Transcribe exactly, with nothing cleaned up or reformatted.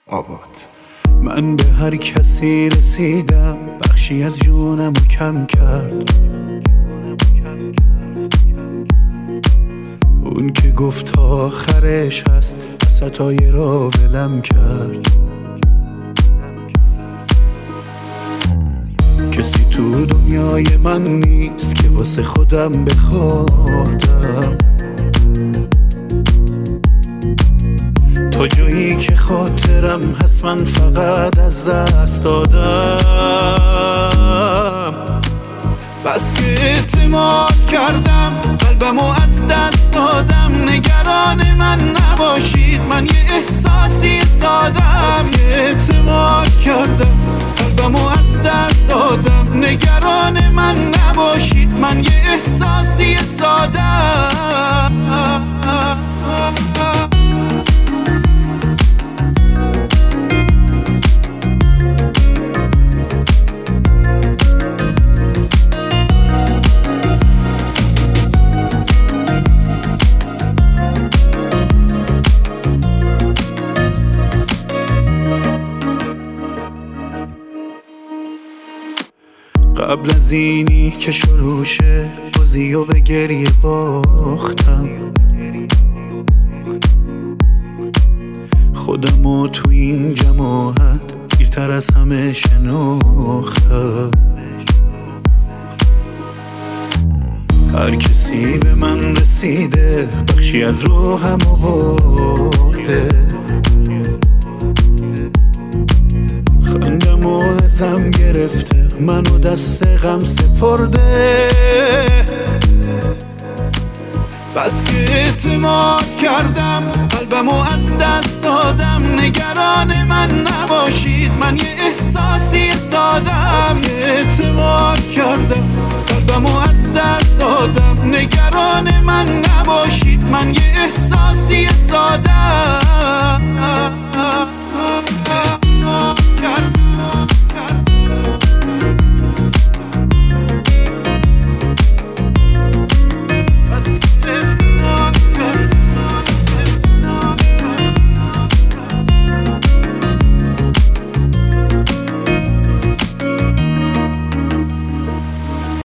آواد. من به هر کسی رسیدم، بخشی از جونم رو کم کرد. اون که گفت آخرش هست، وسطای را ولم کرد. کسی تو دنیای من نیست که واسه خودم بخوادم. تا جایی که خاطرم هست من فقط از دست دادم. بس که اعتماد کردم قلبمو از دست دادم. نگران من نباشید، من یه احساسی سادم. بس که اعتماد کردم قلبمو از دست دادم. نگران من نباشید، من یه احساسی سادم. قبل از اینی که شروع شه بازی و به گریه باختم. خودمو تو این جماعت دیرتر از همه شناختم. هر کسی به من رسیده، بخشی از روحمو برده. خندمو ازم گرفته، منو دست غم سپرده. بس که اعتماد کردم قلبمو از دست دادم. نگران من نباشید، من یه احساسی سادم. بس که اعتماد کردم قلبمو از دست دادم. نگران من نباشید، من یه احساسی سادم.